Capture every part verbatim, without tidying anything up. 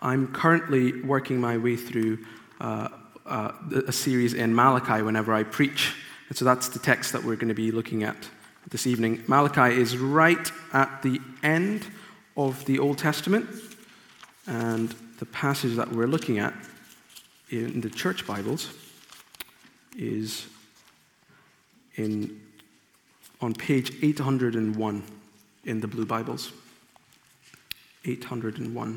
I'm currently working my way through uh, uh, a series in Malachi whenever I preach. And so that's the text that we're going to be looking at this evening. Malachi is right at the end of the Old Testament. And the passage that we're looking at in the church Bibles is in on page eight hundred one in the blue Bibles. eight hundred one.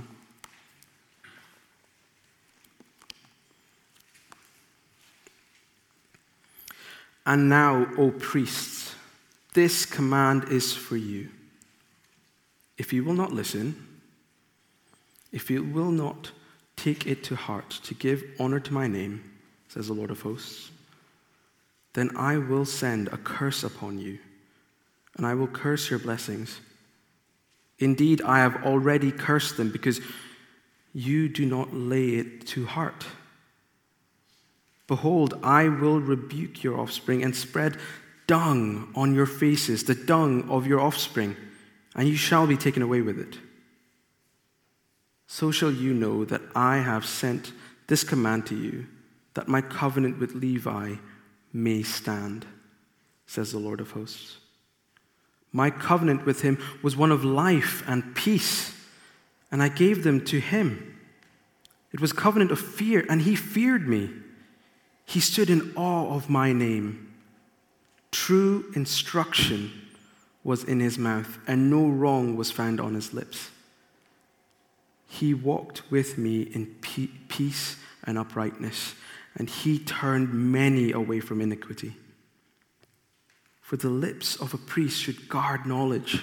And now, O priests, this command is for you. If you will not listen, if you will not take it to heart to give honor to my name, says the Lord of hosts, then I will send a curse upon you, and I will curse your blessings. Indeed, I have already cursed them because you do not lay it to heart. Behold, I will rebuke your offspring and spread dung on your faces, the dung of your offspring, and you shall be taken away with it. So shall you know that I have sent this command to you, that my covenant with Levi may stand, says the Lord of hosts. My covenant with him was one of life and peace, and I gave them to him. It was a covenant of fear, and he feared me. He stood in awe of my name. True instruction was in his mouth, and no wrong was found on his lips. He walked with me in peace and uprightness, and he turned many away from iniquity. For the lips of a priest should guard knowledge,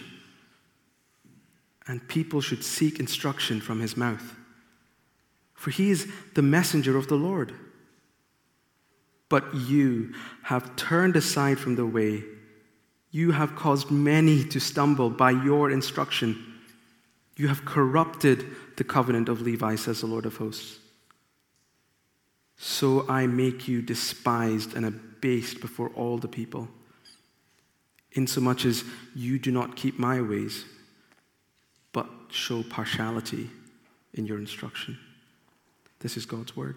and people should seek instruction from his mouth. For he is the messenger of the Lord. But you have turned aside from the way. You have caused many to stumble by your instruction. You have corrupted the covenant of Levi, says the Lord of hosts. So I make you despised and abased before all the people, insomuch as you do not keep my ways, but show partiality in your instruction. This is God's word.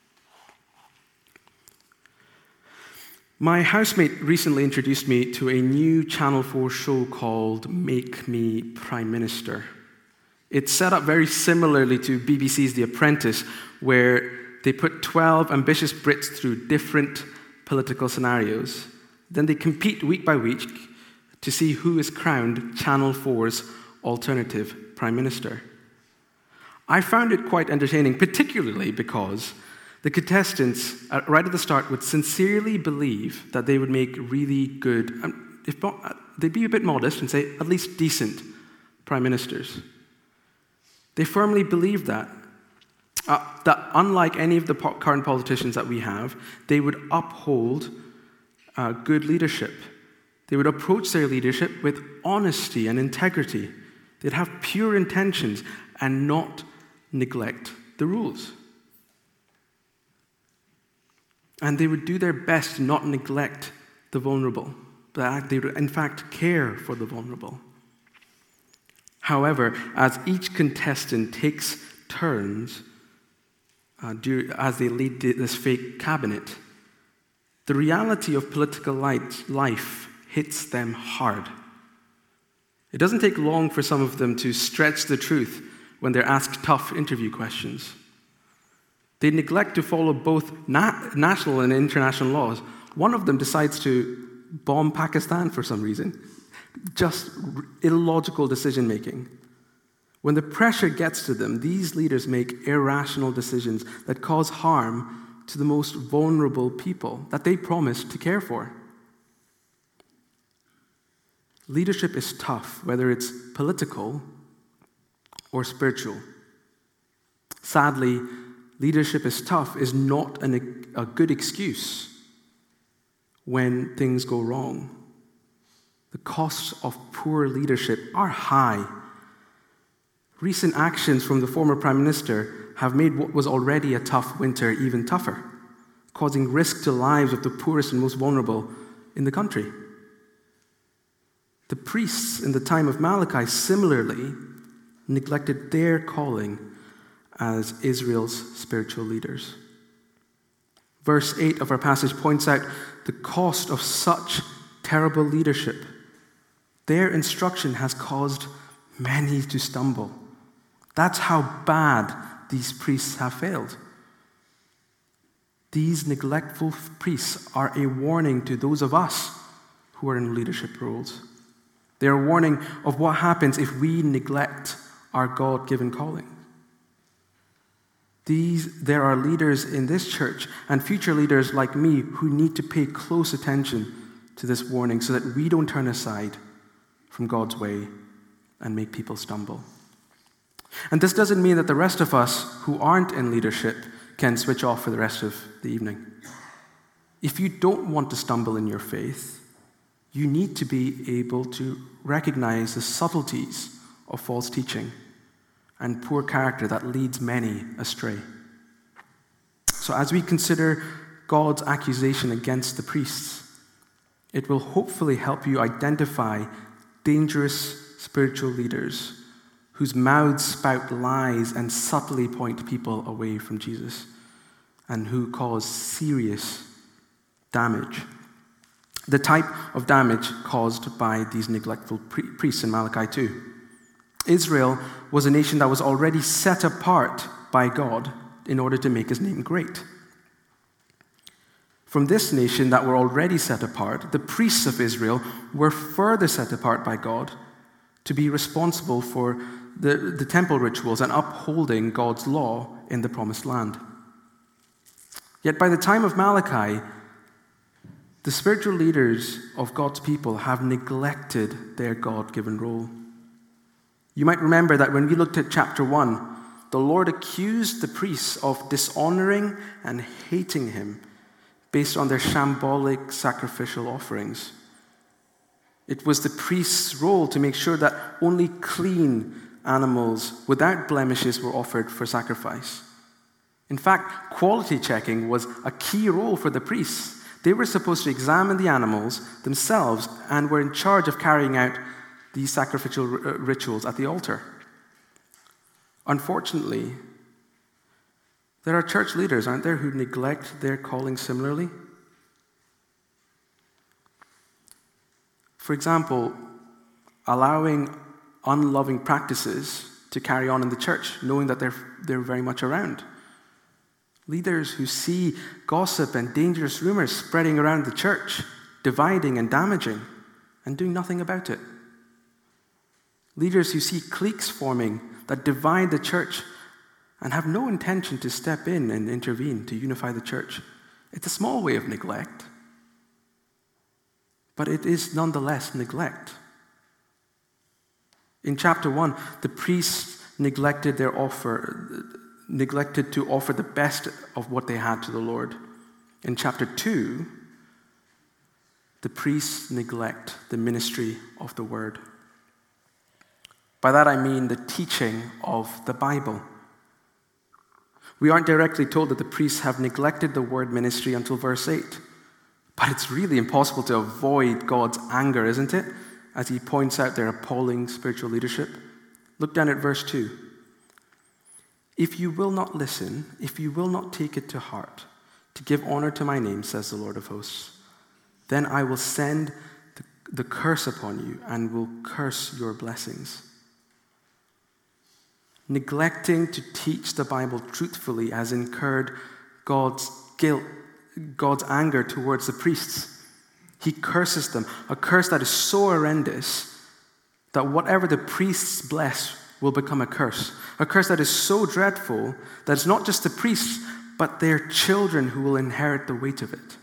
My housemate recently introduced me to a new Channel four show called Make Me Prime Minister. It's set up very similarly to B B C's The Apprentice, where they put twelve ambitious Brits through different political scenarios. Then they compete week by week to see who is crowned Channel four's alternative Prime Minister. I found it quite entertaining, particularly because the contestants, right at the start, would sincerely believe that they would make really good, if not, they'd be a bit modest and say at least decent prime ministers. They firmly believed that, uh, that unlike any of the po- current politicians that we have, they would uphold uh, good leadership. They would approach their leadership with honesty and integrity. They'd have pure intentions and not neglect the rules. And they would do their best to not neglect the vulnerable, but they would in fact care for the vulnerable. However, as each contestant takes turns uh, do, as they lead this fake cabinet, the reality of political life hits them hard. It doesn't take long for some of them to stretch the truth when they're asked tough interview questions. They neglect to follow both na- national and international laws. One of them decides to bomb Pakistan for some reason. Just r- illogical decision-making. When the pressure gets to them, these leaders make irrational decisions that cause harm to the most vulnerable people that they promised to care for. Leadership is tough, whether it's political or spiritual. Sadly, leadership is tough is not an, a good excuse when things go wrong. The costs of poor leadership are high. Recent actions from the former Prime Minister have made what was already a tough winter even tougher, causing risk to lives of the poorest and most vulnerable in the country. The priests in the time of Malachi similarly neglected their calling as Israel's spiritual leaders. Verse eight of our passage points out the cost of such terrible leadership. Their instruction has caused many to stumble. That's how bad these priests have failed. These neglectful priests are a warning to those of us who are in leadership roles. They are a warning of what happens if we neglect our God-given calling. These, there are leaders in this church and future leaders like me who need to pay close attention to this warning so that we don't turn aside from God's way and make people stumble. And this doesn't mean that the rest of us who aren't in leadership can switch off for the rest of the evening. If you don't want to stumble in your faith, you need to be able to recognize the subtleties of false teaching and poor character that leads many astray. So as we consider God's accusation against the priests, it will hopefully help you identify dangerous spiritual leaders whose mouths spout lies and subtly point people away from Jesus and who cause serious damage. The type of damage caused by these neglectful priests in Malachi two. Israel was a nation that was already set apart by God in order to make his name great. From this nation that were already set apart, the priests of Israel were further set apart by God to be responsible for the, the temple rituals and upholding God's law in the promised land. Yet by the time of Malachi, the spiritual leaders of God's people have neglected their God-given role. You might remember that when we looked at chapter one, the Lord accused the priests of dishonoring and hating him based on their shambolic sacrificial offerings. It was the priest's role to make sure that only clean animals without blemishes were offered for sacrifice. In fact, quality checking was a key role for the priests. They were supposed to examine the animals themselves and were in charge of carrying out these sacrificial rituals at the altar. Unfortunately, there are church leaders, aren't there, who neglect their calling similarly? For example, allowing unloving practices to carry on in the church, knowing that they're, they're very much around. Leaders who see gossip and dangerous rumors spreading around the church, dividing and damaging, and doing nothing about it. Leaders who see cliques forming that divide the church and have no intention to step in and intervene to unify the church. It's a small way of neglect, but it is nonetheless neglect. In chapter one, the priests neglected their offer, neglected to offer the best of what they had to the Lord. In chapter two, the priests neglect the ministry of the word. By that I mean the teaching of the Bible. We aren't directly told that the priests have neglected the word ministry until verse eight. But it's really impossible to avoid God's anger, isn't it? As he points out their appalling spiritual leadership. Look down at verse two. If you will not listen, if you will not take it to heart, to give honor to my name, says the Lord of hosts, then I will send the, the curse upon you and will curse your blessings. Neglecting to teach the Bible truthfully has incurred God's guilt, God's anger towards the priests. He curses them, a curse that is so horrendous that whatever the priests bless will become a curse. A curse that is so dreadful that it's not just the priests, but their children who will inherit the weight of it.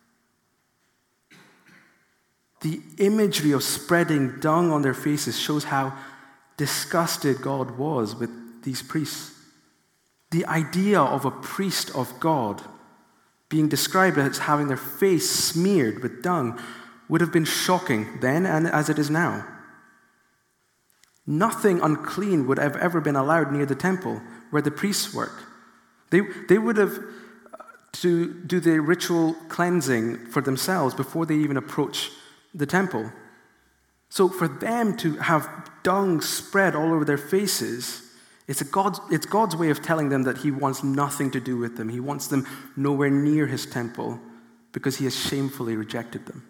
The imagery of spreading dung on their faces shows how disgusted God was with these priests. The idea of a priest of God being described as having their face smeared with dung would have been shocking then and as it is now. Nothing unclean would have ever been allowed near the temple where the priests work. They, they would have to do the ritual cleansing for themselves before they even approach the temple. So for them to have dung spread all over their faces It's, a God's, it's God's way of telling them that he wants nothing to do with them. He wants them nowhere near his temple because he has shamefully rejected them.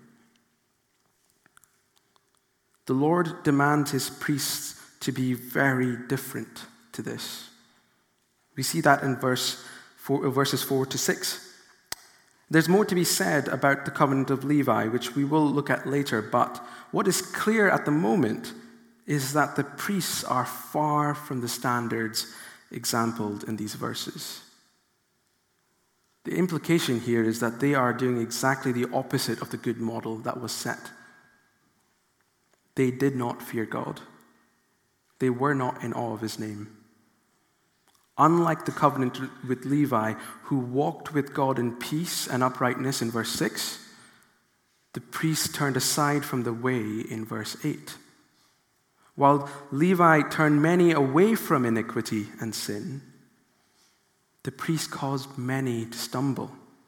The Lord demands his priests to be very different to this. We see that in verse four, verses four to six. There's more to be said about the covenant of Levi, which we will look at later, but what is clear at the moment is that the priests are far from the standards exampled in these verses. The implication here is that they are doing exactly the opposite of the good model that was set. They did not fear God. They were not in awe of his name. Unlike the covenant with Levi, who walked with God in peace and uprightness in verse six, the priests turned aside from the way in verse eight. While Levi turned many away from iniquity and sin, the priest caused many to stumble.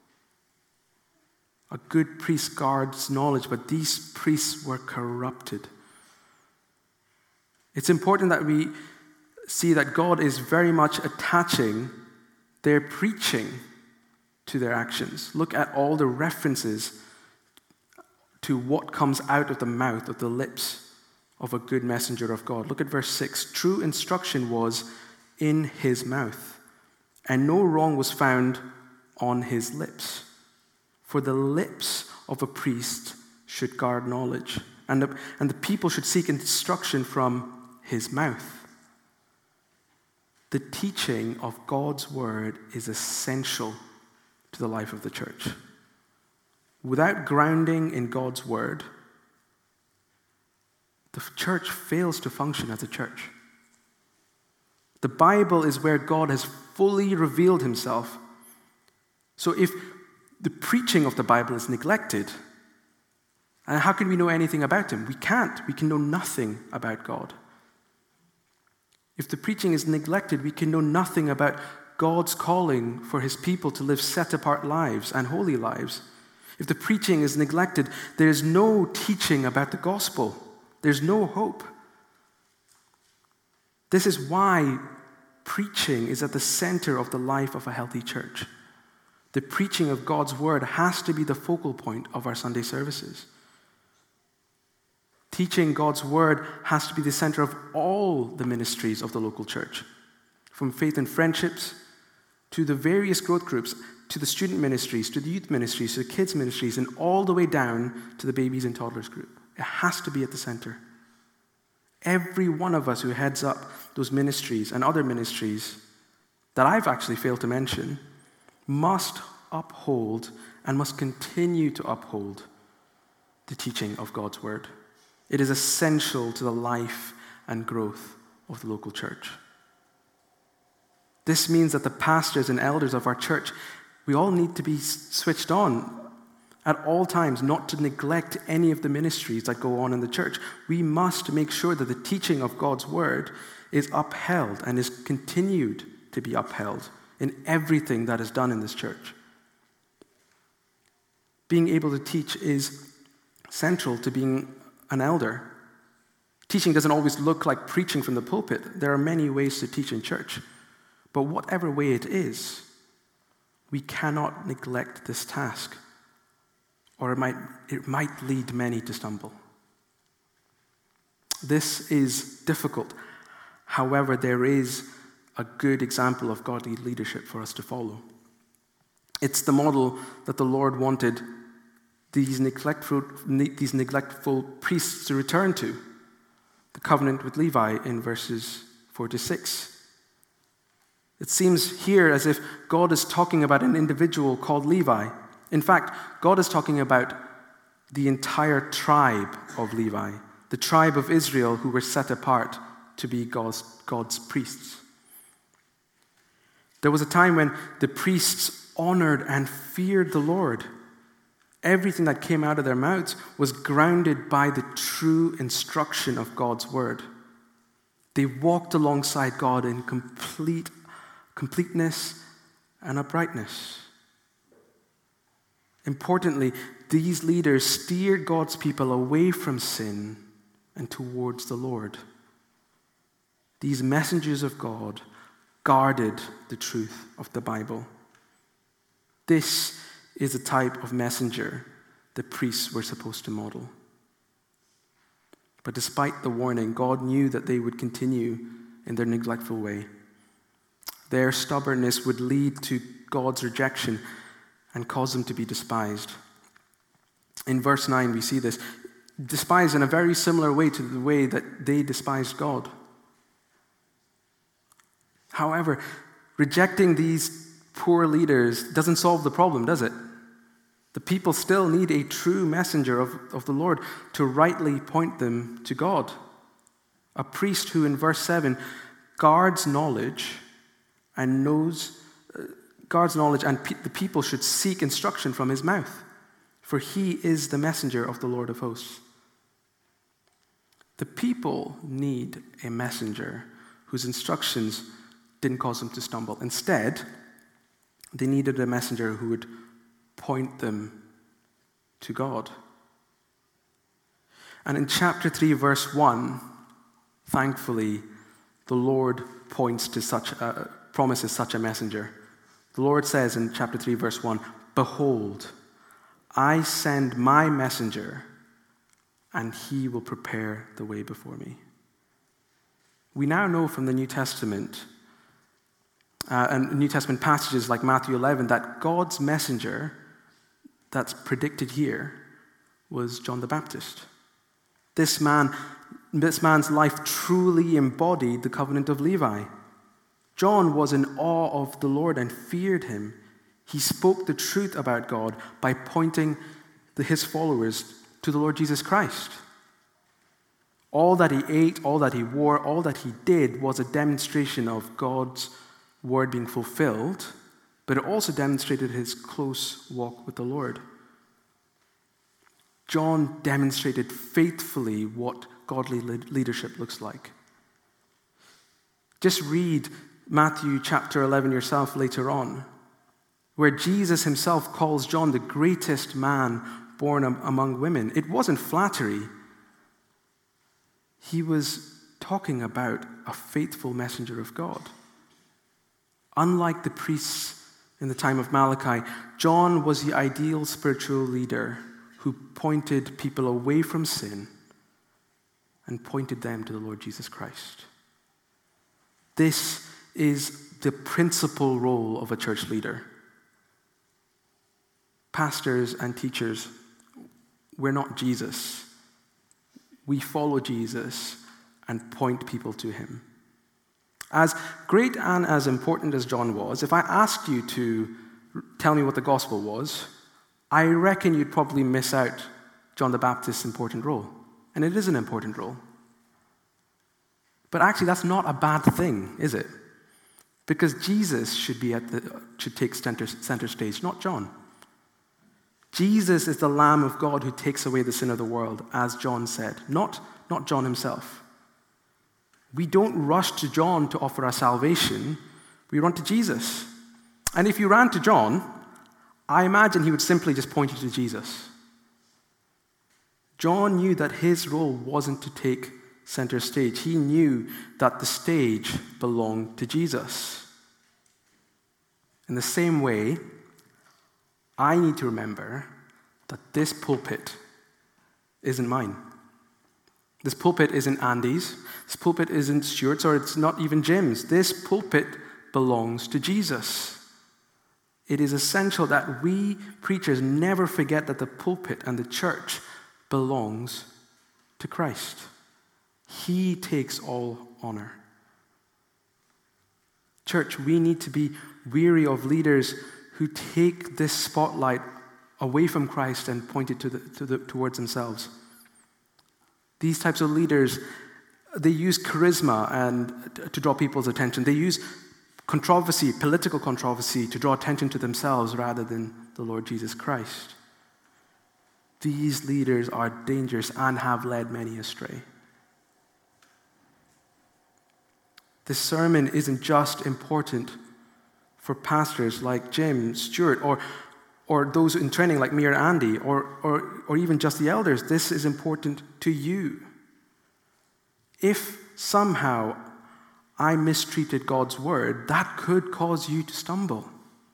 A good priest guards knowledge, but these priests were corrupted. It's important that we see that God is very much attaching their preaching to their actions. Look at all the references to what comes out of the mouth, of the lips of a good messenger of God. Look at verse six. True instruction was in his mouth, and no wrong was found on his lips. For the lips of a priest should guard knowledge, and the, and the people should seek instruction from his mouth. The teaching of God's word is essential to the life of the church. Without grounding in God's word, the church fails to function as a church. The Bible is where God has fully revealed himself. So if the preaching of the Bible is neglected, and how can we know anything about him? We can't. We can know nothing about God. If the preaching is neglected, we can know nothing about God's calling for his people to live set-apart lives and holy lives. If the preaching is neglected, there is no teaching about the gospel. There's no hope. This is why preaching is at the center of the life of a healthy church. The preaching of God's word has to be the focal point of our Sunday services. Teaching God's word has to be the center of all the ministries of the local church, from faith and friendships to the various growth groups, to the student ministries, to the youth ministries, to the kids ministries, and all the way down to the babies and toddlers group. It has to be at the center. Every one of us who heads up those ministries and other ministries that I've actually failed to mention must uphold and must continue to uphold the teaching of God's word. It is essential to the life and growth of the local church. This means that the pastors and elders of our church, we all need to be switched on at all times, not to neglect any of the ministries that go on in the church. We must make sure that the teaching of God's word is upheld and is continued to be upheld in everything that is done in this church. Being able to teach is central to being an elder. Teaching doesn't always look like preaching from the pulpit. There are many ways to teach in church. But whatever way it is, we cannot neglect this task, or it might, it might lead many to stumble. This is difficult. However, there is a good example of godly leadership for us to follow. It's the model that the Lord wanted these neglectful, these neglectful priests to return to. The covenant with Levi in verses four to six. It seems here as if God is talking about an individual called Levi. In fact, God is talking about the entire tribe of Levi, the tribe of Israel who were set apart to be God's, God's priests. There was a time when the priests honored and feared the Lord. Everything that came out of their mouths was grounded by the true instruction of God's word. They walked alongside God in complete completeness and uprightness. Importantly, these leaders steered God's people away from sin and towards the Lord. These messengers of God guarded the truth of the Bible. This is the type of messenger the priests were supposed to model. But despite the warning, God knew that they would continue in their neglectful way. Their stubbornness would lead to God's rejection and cause them to be despised. In verse nine, we see this. Despised in a very similar way to the way that they despised God. However, rejecting these poor leaders doesn't solve the problem, does it? The people still need a true messenger of, of the Lord to rightly point them to God. A priest who, in verse seven, guards knowledge and knows, uh, guards knowledge, and pe- the people should seek instruction from his mouth, for he is the messenger of the Lord of hosts. The people need a messenger whose instructions didn't cause them to stumble. Instead, they needed a messenger who would point them to God. And in chapter three, verse one, thankfully, the Lord points to such a, promises such a messenger. The Lord says in chapter three, verse one, "Behold, I send my messenger, and he will prepare the way before me." We now know from the New Testament uh, and New Testament passages like Matthew eleven that God's messenger that's predicted here was John the Baptist. This man, this man's life truly embodied the covenant of Levi. John was in awe of the Lord and feared him. He spoke the truth about God by pointing the, his followers to the Lord Jesus Christ. All that he ate, all that he wore, all that he did was a demonstration of God's word being fulfilled, but it also demonstrated his close walk with the Lord. John demonstrated faithfully what godly leadership looks like. Just read Matthew chapter eleven yourself later on, where Jesus himself calls John the greatest man born among women. It wasn't flattery. He was talking about a faithful messenger of God. Unlike the priests in the time of Malachi, John was the ideal spiritual leader who pointed people away from sin and pointed them to the Lord Jesus Christ. This is the principal role of a church leader. Pastors and teachers, we're not Jesus. We follow Jesus and point people to him. As great and as important as John was, if I asked you to tell me what the gospel was, I reckon you'd probably miss out John the Baptist's important role. And it is an important role. But actually, that's not a bad thing, is it? Because Jesus should be at the should take center, center stage, not John. Jesus is the Lamb of God who takes away the sin of the world, as John said, not, not John himself. We don't rush to John to offer our salvation. We run to Jesus. And if you ran to John, I imagine he would simply just point you to Jesus. John knew that his role wasn't to take center stage. He knew that the stage belonged to Jesus. In the same way, I need to remember that this pulpit isn't mine. This pulpit isn't Andy's. This pulpit isn't Stuart's, or it's not even Jim's. This pulpit belongs to Jesus. It is essential that we preachers never forget that the pulpit and the church belongs to Christ. He takes all honor. Church, we need to be weary of leaders who take this spotlight away from Christ and point it to the, to the, towards themselves. These types of leaders, they use charisma and to draw people's attention. They use controversy, political controversy, to draw attention to themselves rather than the Lord Jesus Christ. These leaders are dangerous and have led many astray. This sermon isn't just important for pastors like Jim, Stuart, or, or those in training like me or Andy, or, or, or even just the elders. This is important to you. If somehow I mistreated God's word, that could cause you to stumble.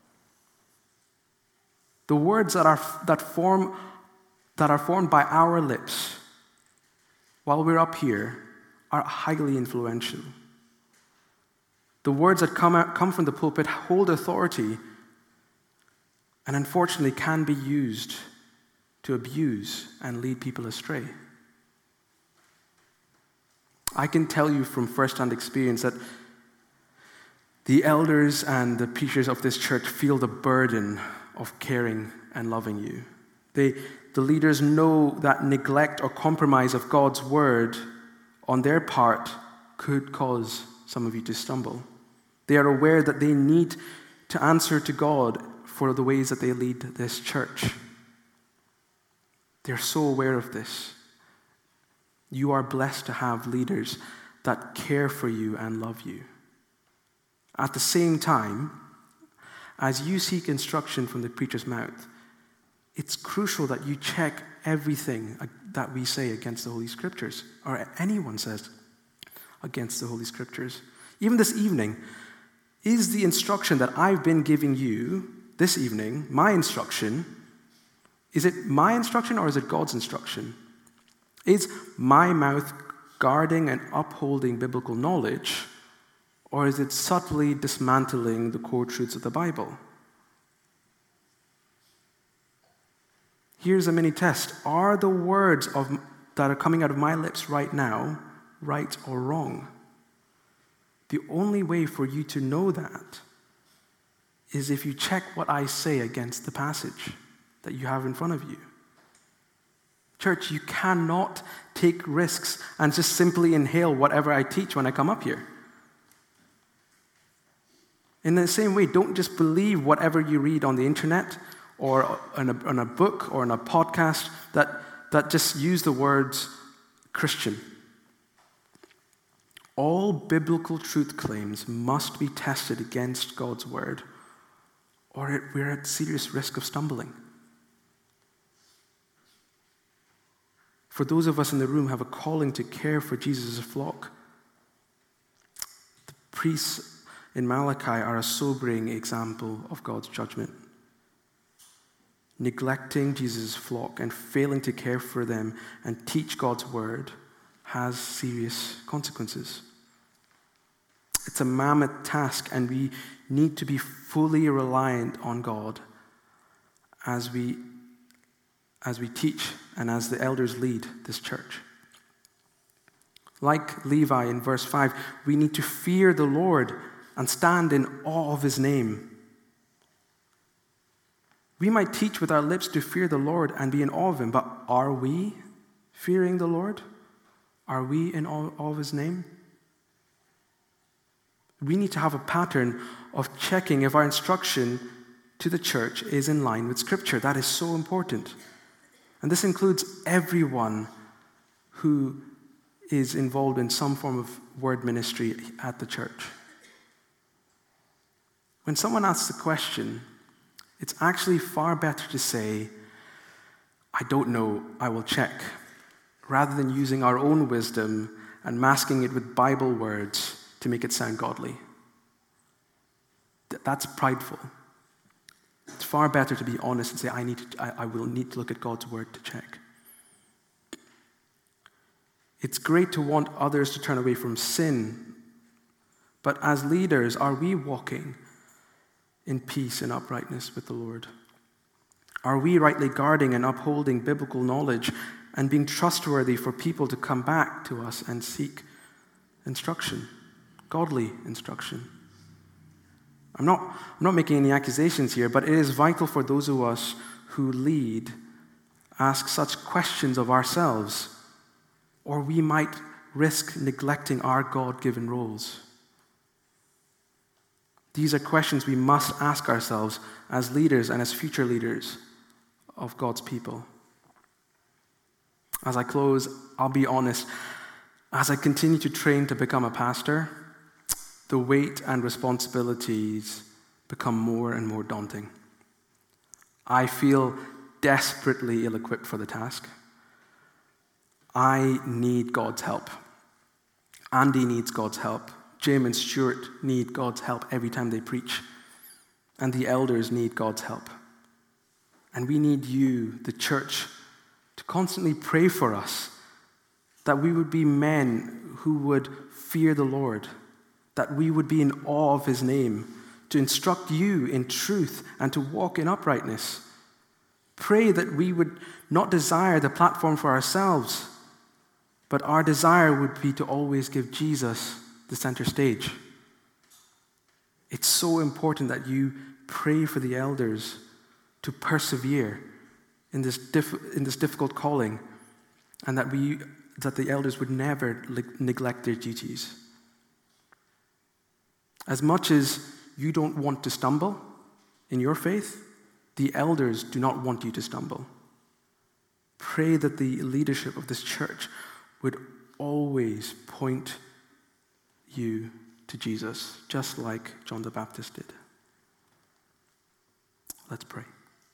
The words that are that form that are formed by our lips while we're up here are highly influential. The words that come out, come from the pulpit hold authority and unfortunately can be used to abuse and lead people astray. I can tell you from first-hand experience that the elders and the preachers of this church feel the burden of caring and loving you. They, the leaders know that neglect or compromise of God's word on their part could cause some of you to stumble. They are aware that they need to answer to God for the ways that they lead this church. They're so aware of this. You are blessed to have leaders that care for you and love you. At the same time, as you seek instruction from the preacher's mouth, it's crucial that you check everything that we say against the Holy Scriptures, or anyone says against the Holy Scriptures. Even this evening, is the instruction that I've been giving you this evening, my instruction, is it my instruction or is it God's instruction? Is my mouth guarding and upholding biblical knowledge, or is it subtly dismantling the core truths of the Bible? Here's a mini test. Are the words of, that are coming out of my lips right now right or wrong? The only way for you to know that is if you check what I say against the passage that you have in front of you. Church, you cannot take risks and just simply inhale whatever I teach when I come up here. In the same way, don't just believe whatever you read on the internet or in a, in a book or in a podcast that, that just use the words Christian. All biblical truth claims must be tested against God's word, or it, we're at serious risk of stumbling. For those of us in the room who have a calling to care for Jesus' flock, the priests in Malachi are a sobering example of God's judgment. Neglecting Jesus' flock and failing to care for them and teach God's word has serious consequences. It's a mammoth task, and we need to be fully reliant on God as we as we teach and as the elders lead this church. Like Levi in verse five, we need to fear the Lord and stand in awe of his name. We might teach with our lips to fear the Lord and be in awe of him, but are we fearing the Lord? Are we in awe of his name? We need to have a pattern of checking if our instruction to the church is in line with Scripture. That is so important. And this includes everyone who is involved in some form of word ministry at the church. When someone asks a question, it's actually far better to say, I don't know, I will check, rather than using our own wisdom and masking it with Bible words to make it sound godly. That's prideful. It's far better to be honest and say, I need to, I, I will need to look at God's word to check. It's great to want others to turn away from sin, but as leaders, are we walking in peace and uprightness with the Lord? Are we rightly guarding and upholding biblical knowledge and being trustworthy for people to come back to us and seek instruction, godly instruction? I'm not, I'm not making any accusations here, but it is vital for those of us who lead ask such questions of ourselves, or we might risk neglecting our God-given roles. These are questions we must ask ourselves as leaders and as future leaders of God's people. As I close, I'll be honest. As I continue to train to become a pastor, the weight and responsibilities become more and more daunting. I feel desperately ill-equipped for the task. I need God's help. Andy needs God's help. Jim and Stuart need God's help every time they preach. And the elders need God's help. And we need you, the church, to constantly pray for us, that we would be men who would fear the Lord, that we would be in awe of his name, to instruct you in truth and to walk in uprightness. Pray that we would not desire the platform for ourselves, but our desire would be to always give Jesus the center stage. It's so important that you pray for the elders to persevere in this diff- in this difficult calling, and that we that the elders would never le- neglect their duties. As much as you don't want to stumble in your faith, the elders do not want you to stumble. Pray that the leadership of this church would always point you to Jesus, just like John the Baptist did. Let's pray.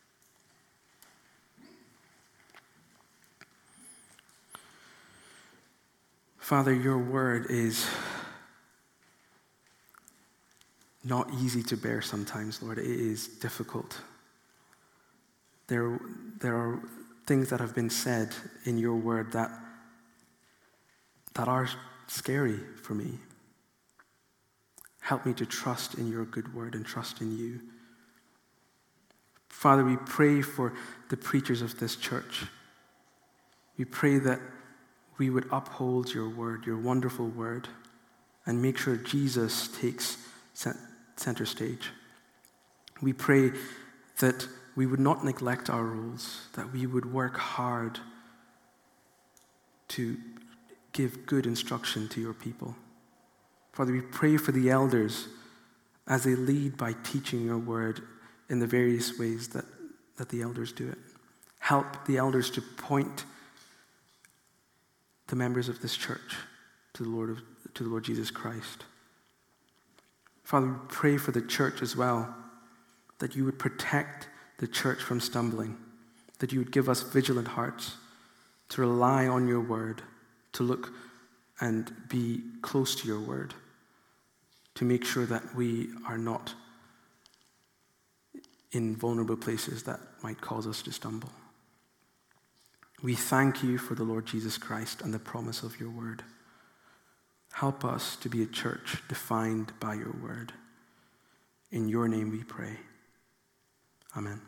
Father, your word is not easy to bear sometimes, Lord. It is difficult. There, there are things that have been said in your word that, that are scary for me. Help me to trust in your good word and trust in you. Father, we pray for the preachers of this church. We pray that we would uphold your word, your wonderful word, and make sure Jesus takes center stage. We pray that we would not neglect our roles, that we would work hard to give good instruction to your people. Father, we pray for the elders as they lead by teaching your word in the various ways that, that the elders do it. Help the elders to point the members of this church to the Lord of, to the Lord Jesus Christ. Father, we pray for the church as well, that you would protect the church from stumbling, that you would give us vigilant hearts to rely on your word, to look and be close to your word, to make sure that we are not in vulnerable places that might cause us to stumble. We thank you for the Lord Jesus Christ and the promise of your word. Help us to be a church defined by your word. In your name we pray. Amen.